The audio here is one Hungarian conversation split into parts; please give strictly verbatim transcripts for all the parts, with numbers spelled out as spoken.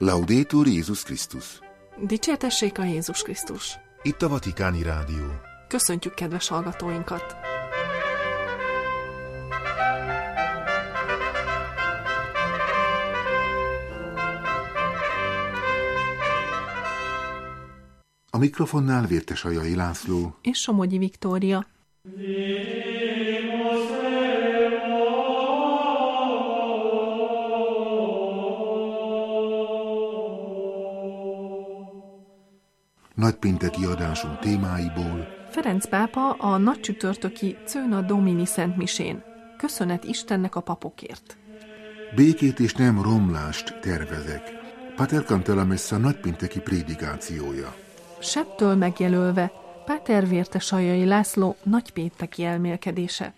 Laudetur Jézus Krisztus. Dicsértessék a Jézus Krisztus. Itt a Vatikáni Rádió. Köszöntjük kedves hallgatóinkat! A mikrofonnál Vértesajai László és Somogyi Viktória. Nagypénteki adásunk témáiból: Ferenc pápa a nagycsütörtöki Cöna Domini szentmisén. Köszönet Istennek a papokért. Békét és nem romlást tervezek. Pater Cantalamessa nagypénteki prédikációja. Sebtől megjelölve Páter Vértesajai László nagypénteki elmélkedése.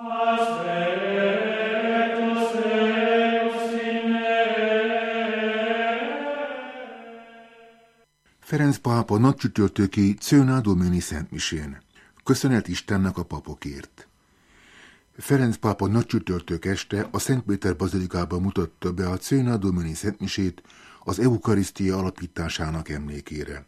Ferenc pápa nagycsütörtöki Cöna Domini szentmisén. Köszönet Istennek a papokért. Ferenc pápa nagycsütörtök este a Szent Péter bazilikában mutatta be a Cöna Domini szentmisét az eukarisztia alapításának emlékére.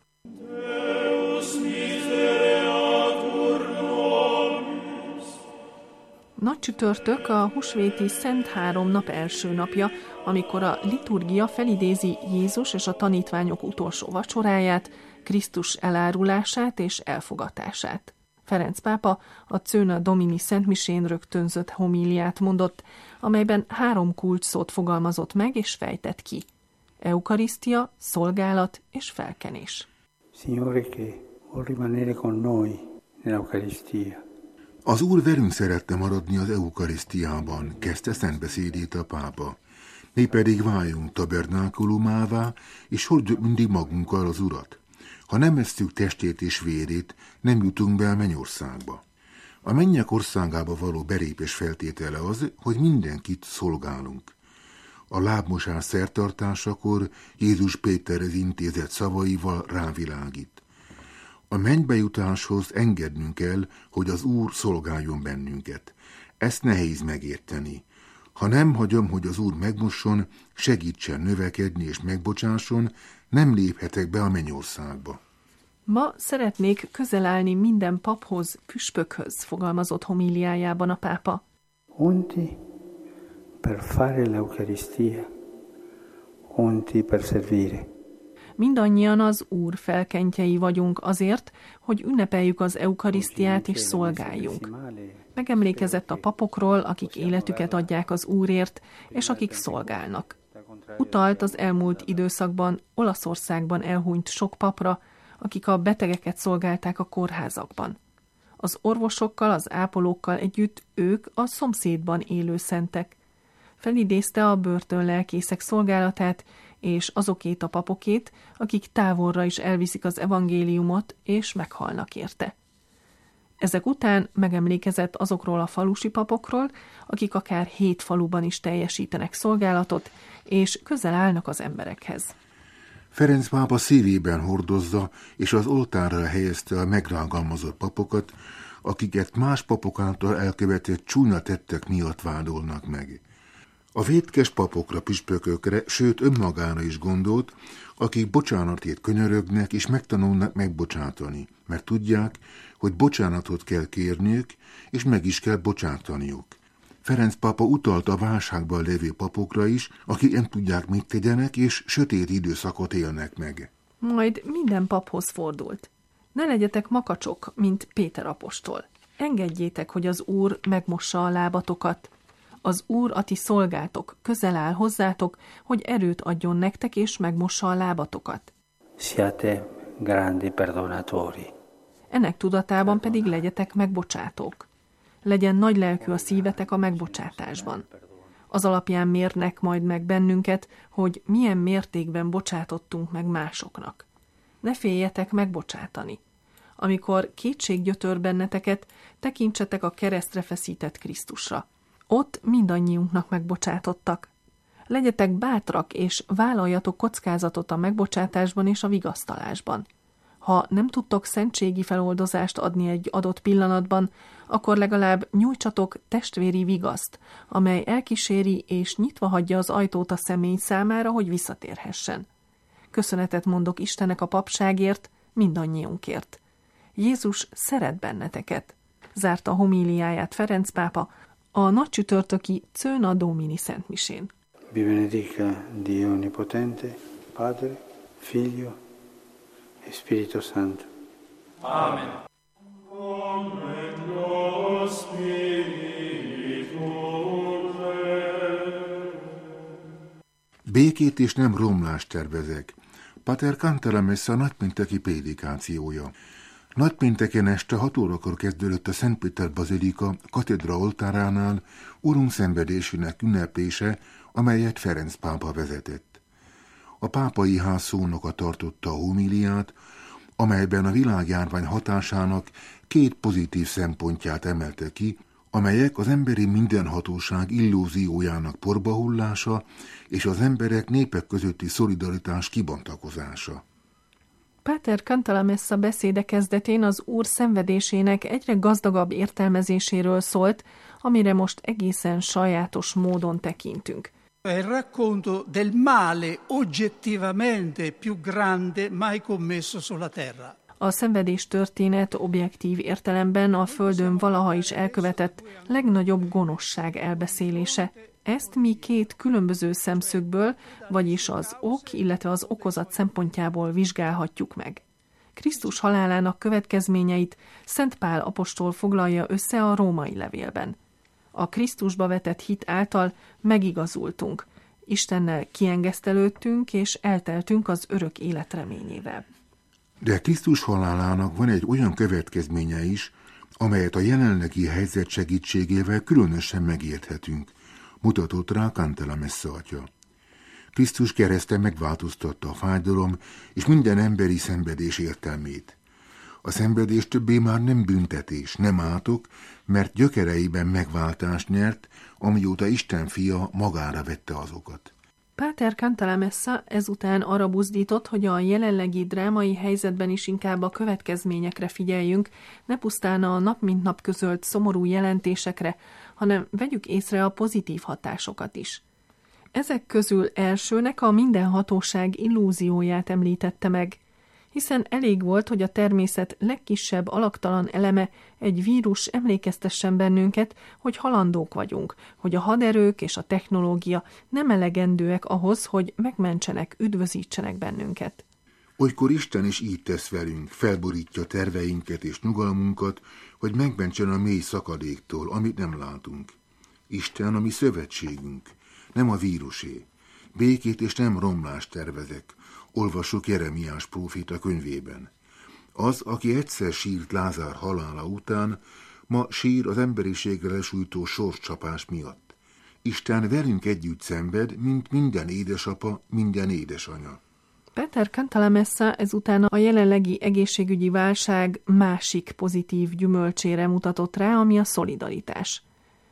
Nagycsütörtök a húsvéti Szent Három nap első napja, amikor a liturgia felidézi Jézus és a tanítványok utolsó vacsoráját, Krisztus elárulását és elfogatását. Ferenc pápa a Cöna Domini szentmisén rögtönzött homíliát mondott, amelyben három kulcsszót fogalmazott meg és fejtett ki. Eukarisztia, szolgálat és felkenés. Signore che vuol rimanere con noi nell'Eucaristia. Az Úr velünk szeretne maradni az eukarisztiában, kezdte szentbeszédét a pápa. Mi pedig váljunk tabernákulumává, és hordjuk mindig magunkkal az Urat. Ha nem esszük testét és vérét, nem jutunk be a mennyországba. A mennyek országába való belépés feltétele az, hogy mindenkit szolgálunk. A lábmosás szertartásakor Jézus Péterhez intézett szavaival rávilágít. A mennybe jutáshoz engednünk kell, hogy az Úr szolgáljon bennünket. Ezt nehéz megérteni. Ha nem hagyom, hogy az Úr megmosson, segítsen növekedni és megbocsásson, nem léphetek be a mennyországba. Ma szeretnék közel állni minden paphoz, püspökhöz, fogalmazott homíliájában a pápa. Unti per fare l'Eucaristia, unti per servire. Mindannyian az Úr felkentjei vagyunk azért, hogy ünnepeljük az eukarisztiát és szolgáljunk. Megemlékezett a papokról, akik életüket adják az Úrért, és akik szolgálnak. Utalt az elmúlt időszakban Olaszországban elhunyt sok papra, akik a betegeket szolgálták a kórházakban. Az orvosokkal, az ápolókkal együtt ők a szomszédban élő szentek. Felidézte a börtönlelkészek szolgálatát, és azokét a papokét, akik távolra is elviszik az evangéliumot, és meghalnak érte. Ezek után megemlékezett azokról a falusi papokról, akik akár hét faluban is teljesítenek szolgálatot, és közel állnak az emberekhez. Ferenc pápa szívében hordozza, és az oltárra helyezte a megrágalmazott papokat, akiket más papok által elkövetett csúnya tettek miatt vádolnak meg. A vétkes papokra, püspökökre, sőt önmagára is gondolt, akik bocsánatért könyörögnek és megtanulnak megbocsátani, mert tudják, hogy bocsánatot kell kérniük, és meg is kell bocsátaniuk. Ferenc pápa utalt a válságban lévő papokra is, akik nem tudják, mit tegyenek, és sötét időszakot élnek meg. Majd minden paphoz fordult. Ne legyetek makacsok, mint Péter apostol. Engedjétek, hogy az Úr megmossa a lábatokat. Az Úr, a ti szolgátok, közel áll hozzátok, hogy erőt adjon nektek, és megmossa a lábatokat. Siate grandi perdonatori. Ennek tudatában pedig legyetek megbocsátók. Legyen nagy lelkű a szívetek a megbocsátásban. Az alapján mérnek majd meg bennünket, hogy milyen mértékben bocsátottunk meg másoknak. Ne féljetek megbocsátani. Amikor kétség gyötör benneteket, tekintsetek a keresztre feszített Krisztusra. Ott mindannyiunknak megbocsátottak. Legyetek bátrak, és vállaljatok kockázatot a megbocsátásban és a vigasztalásban. Ha nem tudtok szentségi feloldozást adni egy adott pillanatban, akkor legalább nyújtsatok testvéri vigaszt, amely elkíséri és nyitva hagyja az ajtót a személy számára, hogy visszatérhessen. Köszönetet mondok Istennek a papságért, mindannyiunkért. Jézus szeret benneteket, zárta a homíliáját Ferenc pápa a nagycsütörtöki Cöna Domini szentmisén. Vi benedica Dio Onnipotente, Padre, Figlio e Spirito Santo. Amen. Békét és nem romlást tervezek. Pater Cantalamessa nagypénteki prédikációja. Nagypénteken este hat órakor kezdődött a Szent Péter Bazilika katedra oltáránál Urunk szenvedésének ünneplése, amelyet Ferenc pápa vezetett. A pápai ház szónoka tartotta a homíliát, amelyben a világjárvány hatásának két pozitív szempontját emelte ki, amelyek az emberi mindenhatóság illúziójának porbahullása és az emberek népek közötti szolidaritás kibontakozása. Páter Cantalamessa beszéde kezdetén az Úr szenvedésének egyre gazdagabb értelmezéséről szólt, amire most egészen sajátos módon tekintünk. Il racconto del male oggettivamente più grande mai commesso sulla terra. A szenvedés történet objektív értelemben a Földön valaha is elkövetett legnagyobb gonoszság elbeszélése. Ezt mi két különböző szemszögből, vagyis az ok, illetve az okozat szempontjából vizsgálhatjuk meg. Krisztus halálának következményeit Szent Pál apostol foglalja össze a római levélben. A Krisztusba vetett hit által megigazultunk, Istennel kiengesztelődtünk és elteltünk az örök élet reményével. De Krisztus halálának van egy olyan következménye is, amelyet a jelenlegi helyzet segítségével különösen megérthetünk, mutatott rá Cantalamessa atya. Krisztus kereszte megváltoztatta a fájdalom és minden emberi szenvedés értelmét. A szenvedés többé már nem büntetés, nem átok, mert gyökereiben megváltást nyert, amióta Isten fia magára vette azokat. Páter Cantalamessa ezután arra buzdított, hogy a jelenlegi drámai helyzetben is inkább a következményekre figyeljünk, ne pusztán a nap mint nap közölt szomorú jelentésekre, hanem vegyük észre a pozitív hatásokat is. Ezek közül elsőnek a mindenhatóság illúzióját említette meg, hiszen elég volt, hogy a természet legkisebb alaktalan eleme, egy vírus emlékeztessen bennünket, hogy halandók vagyunk, hogy a haderők és a technológia nem elegendőek ahhoz, hogy megmentsenek, üdvözítsenek bennünket. Olykor Isten is így tesz velünk, felborítja terveinket és nyugalmunkat, hogy megmentsen a mély szakadéktól, amit nem látunk. Isten a mi szövetségünk, nem a vírusé. Békét és nem romlást tervezek, olvassuk Jeremiás próféta könyvében. Az, aki egyszer sírt Lázár halála után, ma sír az emberiségre lesújtó sorscsapás miatt. Isten velünk együtt szenved, mint minden édesapa, minden édesanya. Páter Cantalamessa ezután a jelenlegi egészségügyi válság másik pozitív gyümölcsére mutatott rá, ami a szolidaritás.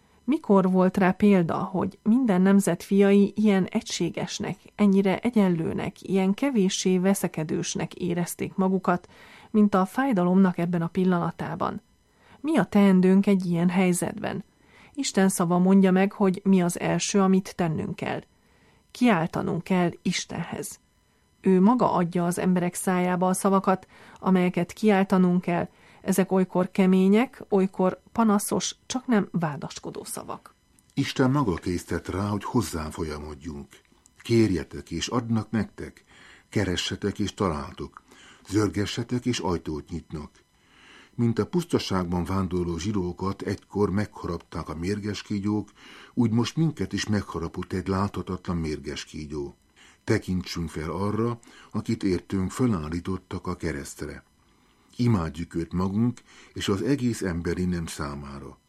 Mikor volt rá példa, hogy minden nemzet fiai ilyen egységesnek, ennyire egyenlőnek, ilyen kevéssé veszekedősnek érezték magukat, mint a fájdalomnak ebben a pillanatában? Mi a teendőnk egy ilyen helyzetben? Isten szava mondja meg, hogy mi az első, amit tennünk kell. Kiáltanunk kell Istenhez. Ő maga adja az emberek szájába a szavakat, amelyeket kiáltanunk kell. Ezek olykor kemények, olykor panaszos, csak nem vádaskodó szavak. Isten maga késztet rá, hogy hozzá folyamodjunk. Kérjetek és adnak nektek, keressetek és találtok, zörgessetek és ajtót nyitnak. Mint a pusztaságban vándorló zsidókat egykor megharapták a mérges kígyók, úgy most minket is megharapott egy láthatatlan mérges kígyó. Tekintsünk fel arra, akit értünk fölállítottak a keresztre. Imádjuk őt magunk és az egész emberi nem számára.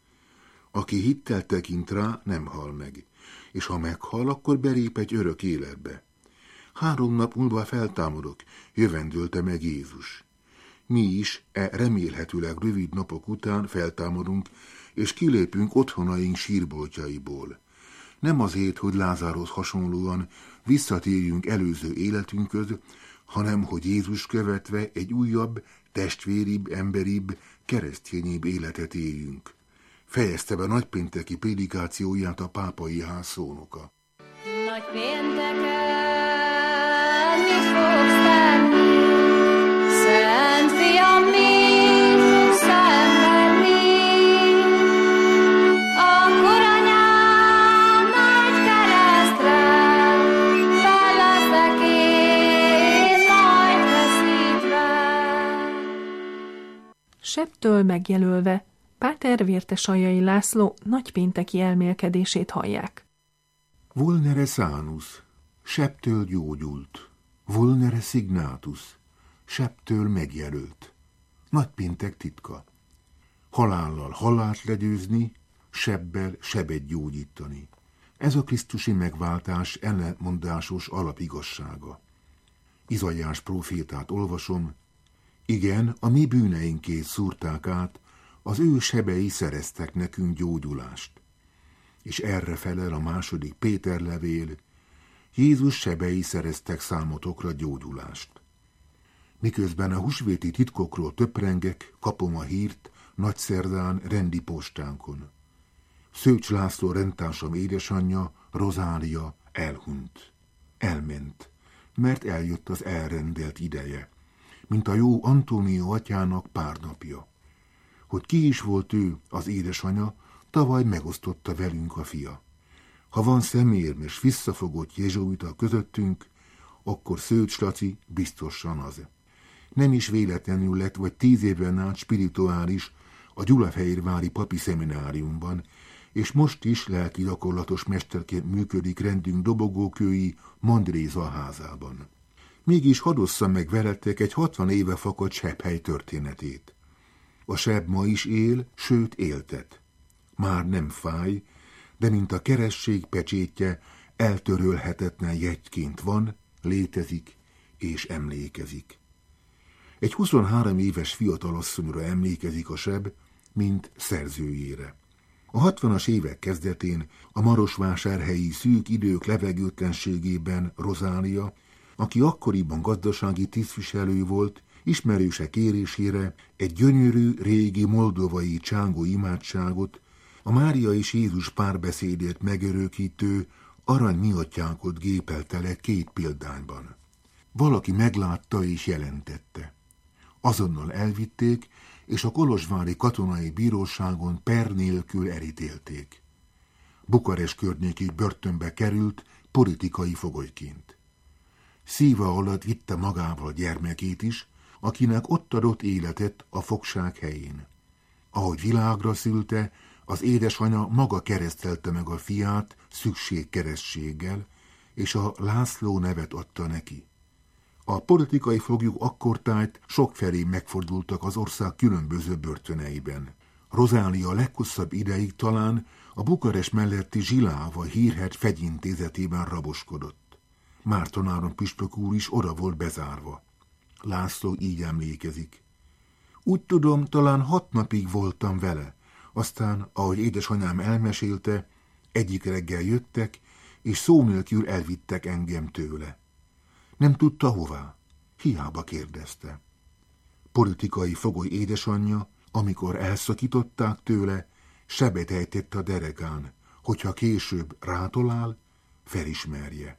Aki hittel tekint rá, nem hal meg, és ha meghal, akkor belép egy örök életbe. Három nap múlva feltámadok, jövendölte meg Jézus. Mi is e remélhetőleg rövid napok után feltámadunk, és kilépünk otthonaink sírboltjaiból. Nem azért, hogy Lázárhoz hasonlóan visszatérjünk előző életünkhöz, hanem hogy Jézus követve egy újabb, testvéribb, emberibb, keresztényibb életet éljünk. Fejezte be nagypénteki prédikációját a pápai ház szónoka. Nagypénteken mit fogsz tenni? Szent Fiam, mit fogsz szenvedni? Akkor anyám nagy keresztre fel leszek én majd feszítve. Sebtől megjelölve Páter Vértesajai László nagypénteki elmélkedését hallják. Vulnere sanus, sebtől gyógyult. Vulnere signatus, sebtől megjelölt. Nagypéntek titka. Halállal halált legyőzni, sebbel sebet gyógyítani. Ez a krisztusi megváltás ellentmondásos alapigazsága. Izaiás prófétát olvasom. Igen, a mi bűneinkét szúrták át, az ő sebei szereztek nekünk gyógyulást. És erre felel a második Péter levél, Jézus sebei szereztek számotokra gyógyulást. Miközben a húsvéti titkokról töprengek, kapom a hírt nagyszerdán rendi postánkon. Szőcs László rendtársam édesanyja, Rozália elhunyt. Elment, mert eljött az elrendelt ideje, mint a jó Antónió atyának pár napja. Hogy ki is volt ő, az édesanya, tavaly megosztotta velünk a fia. Ha van szemérmes, visszafogott jezsuita közöttünk, akkor Szőcs Laci biztosan az. Nem is véletlenül lett vagy tíz éven át spirituális a Gyulafehérvári papi szemináriumban, és most is lelki gyakorlatos mesterként működik rendünk dobogókői Mandréza házában. Mégis hadd osszam meg veletek egy hatvan éve fakadt sebhely történetét. A seb ma is él, sőt éltet. Már nem fáj, de mint a keresztség pecsétje eltörölhetetlen jegyként van, létezik és emlékezik. Egy huszonhárom éves fiatalasszonyra emlékezik a seb, mint szerzőjére. A hatvanas évek kezdetén a marosvásárhelyi szűk idők levegőtlenségében Rozália, aki akkoriban gazdasági tisztviselő volt, ismerőse kérésére egy gyönyörű, régi moldovai csángó imádságot, a Mária és Jézus párbeszédét megörökítő arany miatyánkot gépelte le két példányban. Valaki meglátta és jelentette. Azonnal elvitték, és a kolozsvári katonai bíróságon per nélkül elítélték. Bukarest környéki börtönbe került politikai fogolyként. Szíva alatt vitte magával gyermekét is, akinek ott adott életet a fogság helyén. Ahogy világra szülte, az édesanya maga keresztelte meg a fiát szükségkeresztséggel, és a László nevet adta neki. A politikai foglyok akkortájt sokfelé megfordultak az ország különböző börtöneiben. Rozália leghosszabb ideig talán a Bukarest melletti Zsiláva hírhedt fegyintézetében raboskodott. Mártonáron püspök úr is oda volt bezárva. László így emlékezik. Úgy tudom, talán hat napig voltam vele, aztán, ahogy édesanyám elmesélte, egyik reggel jöttek, és szó nélkül elvittek engem tőle. Nem tudta hová, hiába kérdezte. Politikai fogoly édesanyja, amikor elszakították tőle, sebet ejtett a derekán, hogyha később rátolál, felismerje.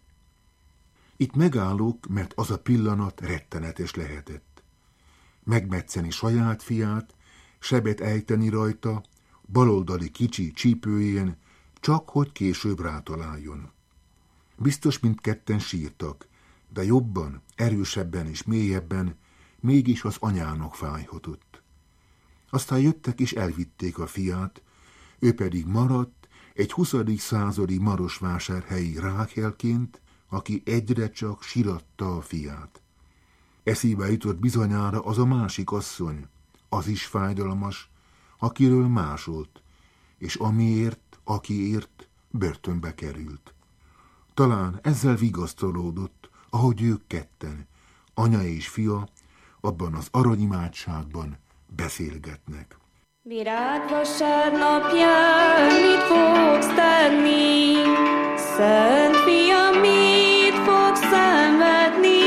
Itt megállok, mert az a pillanat rettenetes lehetett. Megmetszeni saját fiát, sebet ejteni rajta, baloldali kicsi csípőjén, csak hogy később rátaláljon. Biztos mindketten sírtak, de jobban, erősebben és mélyebben mégis az anyának fájhatott. Aztán jöttek és elvitték a fiát, ő pedig maradt egy huszadik századi marosvásárhelyi Rákelként, aki egyre csak síratta a fiát. Eszébe jutott bizonyára az a másik asszony, az is fájdalmas, akiről másolt, és amiért, akiért börtönbe került. Talán ezzel vigasztalódott, ahogy ők ketten, anya és fia, abban az aranyimádságban beszélgetnek. Virágvasárnapján mit fogsz tenni? Szent Fiam, mit fogsz szenvedni?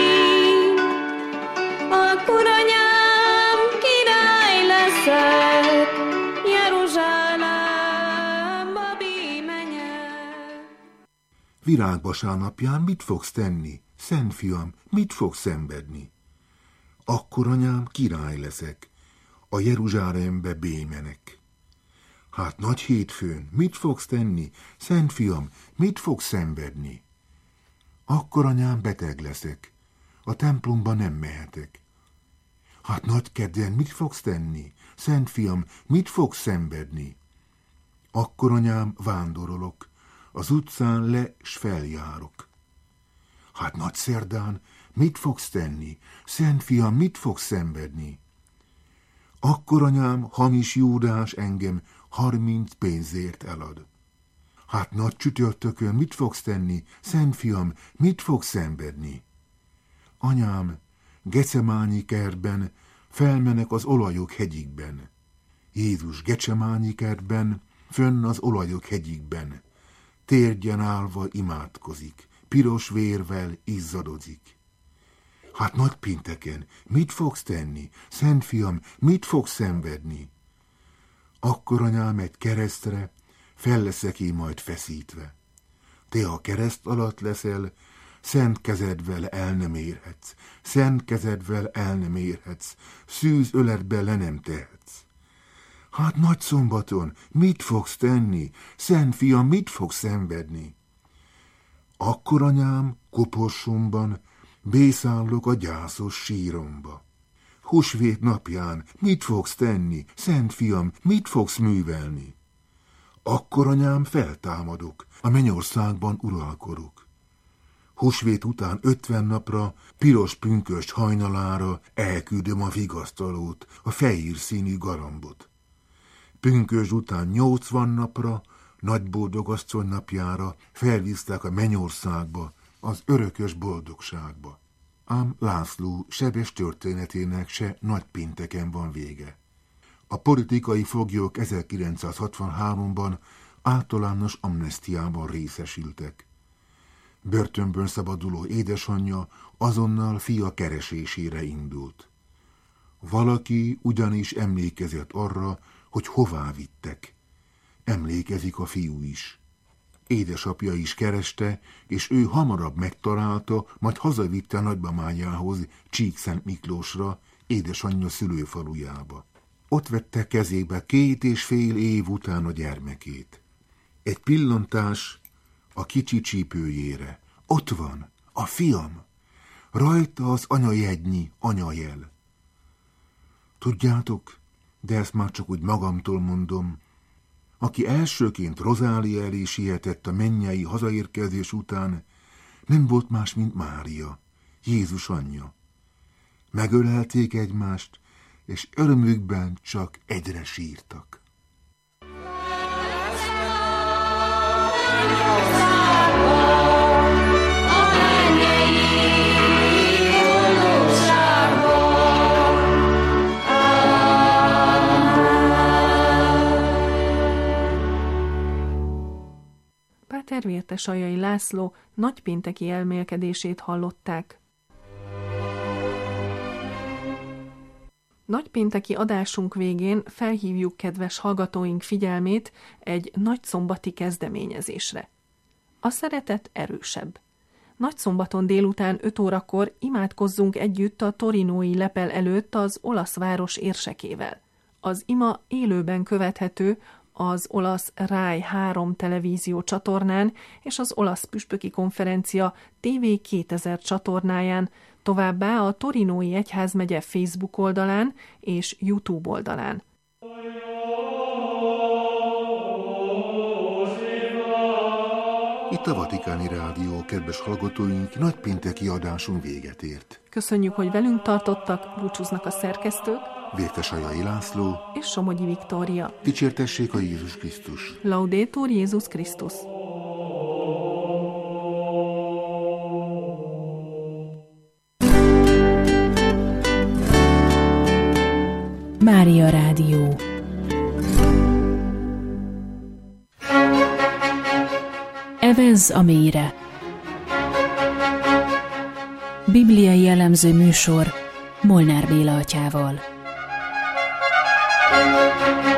Akkor anyám, király leszek, Jeruzsálemba bímenyek. Virágvasárnapján mit fogsz tenni? Szent fiam, mit fogsz szenvedni? Akkor, anyám, király leszek, a Jeruzsálembe bémenek. Hát nagy hétfőn, mit fogsz tenni? Szent fiam, mit fogsz szenvedni? Akkor, anyám, beteg leszek, a templomba nem mehetek. Hát nagy kedden mit fogsz tenni? Szent fiam, mit fogsz szenvedni? Akkor, anyám, vándorolok, az utcán le s feljárok. Hát nagy szerdán mit fogsz tenni? Szent fiam, mit fogsz szenvedni? Akkor, anyám, hamis Júdás engem harminc pénzért elad. Hát nagy csütörtökön mit fogsz tenni? Szent fiam, mit fogsz szenvedni? Anyám, Gecemányi kertben felmenek az olajok hegyikben. Jézus Gecsemányi kertben, fönn az olajok hegyikben. Térdjen állva imádkozik, piros vérvel izzadozik. Hát nagy pénteken mit fogsz tenni? Szent fiam, mit fogsz szenvedni? Akkor, anyám, egy keresztre fel leszek én majd feszítve. Te a kereszt alatt leszel, szent kezedvel el nem érhetsz, szent kezedvel el nem érhetsz, szűz öletbe le nem tehetsz. Hát nagy szombaton mit fogsz tenni? Szent fiam, mit fogsz szenvedni? Akkor, anyám, koporsomban bészállok a gyászos síromba. Húsvét napján mit fogsz tenni? Szent fiam, mit fogsz művelni? Akkor, anyám, feltámadok, a mennyországban uralkodok. Húsvét után ötven napra, piros pünkösd hajnalára elküldöm a vigasztalót, a fehér színű garambot. Pünkösd után nyolcvan napra, nagy boldogasszony napjára felvisztek a mennyországba, az örökös boldogságba. Ám László sebes történetének se nagypénteken van vége. A politikai foglyok ezerkilencszázhatvanháromban általános amnesztiában részesültek. Börtönből szabaduló édesanyja azonnal fia keresésére indult. Valaki ugyanis emlékezett arra, hogy hová vittek. Emlékezik a fiú is. Édesapja is kereste, és ő hamarabb megtalálta, majd hazavitte nagymamájához, Csíkszent Miklósra, édesanyja szülőfalujába. Ott vette kezébe két és fél év után a gyermekét. Egy pillantás a kicsi csípőjére. Ott van, a fiam. Rajta az anyajegynyi anyajel. Tudjátok, de ezt már csak úgy magamtól mondom, aki elsőként Rozália elé sietett a mennyei hazaérkezés után, nem volt más, mint Mária, Jézus anyja. Megölelték egymást, és örömükben csak egyre sírtak. Páter Vértesajai László nagypénteki elmélkedését hallották. Nagypénteki adásunk végén felhívjuk kedves hallgatóink figyelmét egy nagyszombati kezdeményezésre. A szeretet erősebb. Nagyszombaton délután öt órakor imádkozzunk együtt a torinói lepel előtt az olasz város érsekével. Az ima élőben követhető az olasz Rai három televízió csatornán és az olasz püspöki konferencia té vé kétezer csatornáján, továbbá a Torinói Egyházmegye Facebook oldalán és YouTube oldalán. Itt a Vatikáni Rádió, kedves hallgatóink, nagypénteki adásunk véget ért. Köszönjük, hogy velünk tartottak, búcsúznak a szerkesztők, Vértesajai László és Somogyi Viktória. Dicsértessék a Jézus Krisztus. Laudetur Jézus Krisztus. Mária Rádió. Evezz a mélyre. Bibliai jellemző műsor Molnár Béla atyával.